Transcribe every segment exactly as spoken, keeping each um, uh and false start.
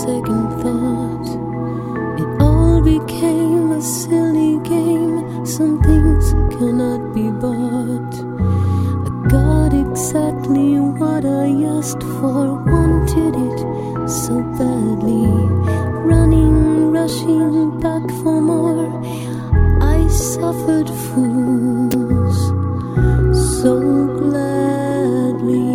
second thought, it all became a silly game. Some things cannot be bought. I got exactly what I asked for, wanted it so badly, running, rushing back for more. I suffered fools so gladly,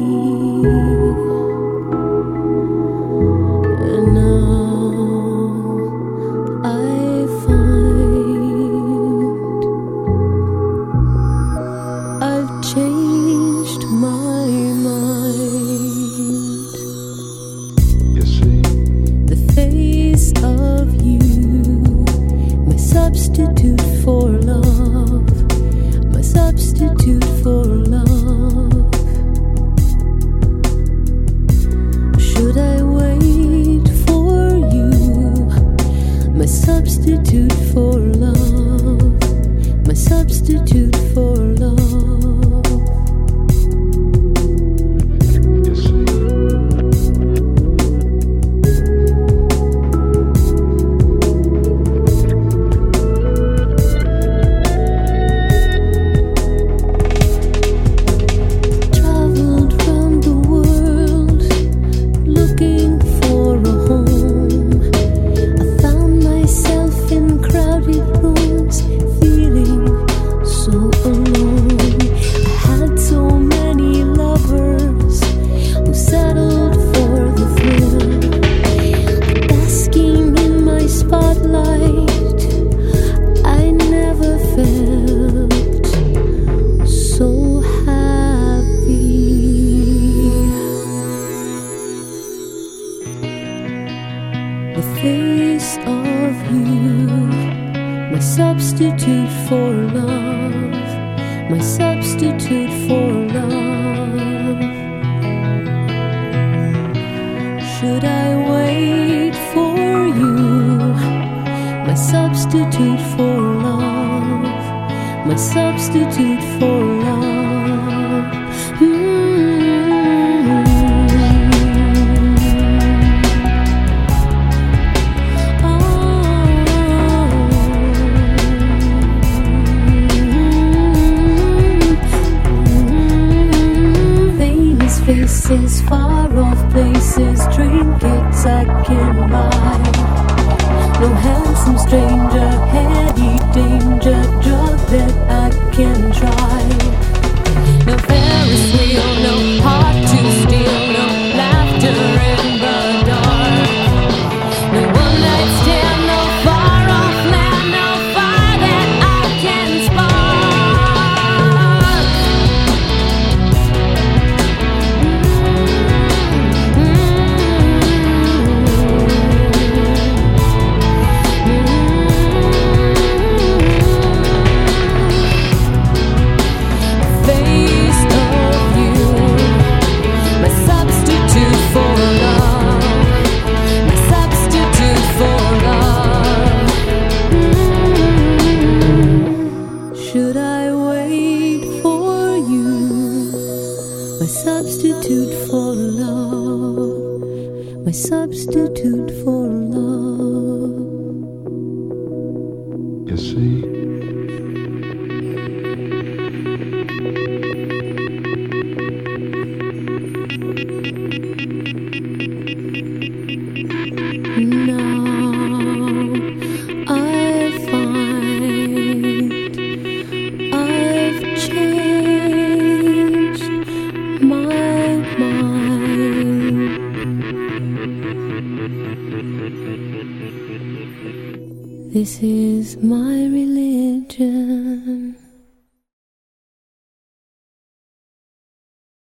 and now I find I've changed my mind. You see, The face of you, my substitute for love, my substitute for love. Should I wait for you, my substitute for love, my substitute for love? you see, Traveled round the world looking for a home. I found myself in crowded rooms, feeling so alone. I had so many lovers who settled for the thrill, basking in my spotlight. I never felt so happy. The face of you, my substitute for love, my substitute for love. Should I wait for you, my substitute for love, my substitute for love? Mm. Famous faces, far off places, trinkets I can buy. No handsome stranger, heady danger, drug that I can try. No Ferris wheel, no heart to steal, no laughter in the dark. No one night stand, no far off land, no fire that I can spark. Face of you, my substitute for love, my substitute for love. Mm. Should I wait for you, my substitute for love, my substitute for love? you see, Now I find I've changed my mind. This is my religion.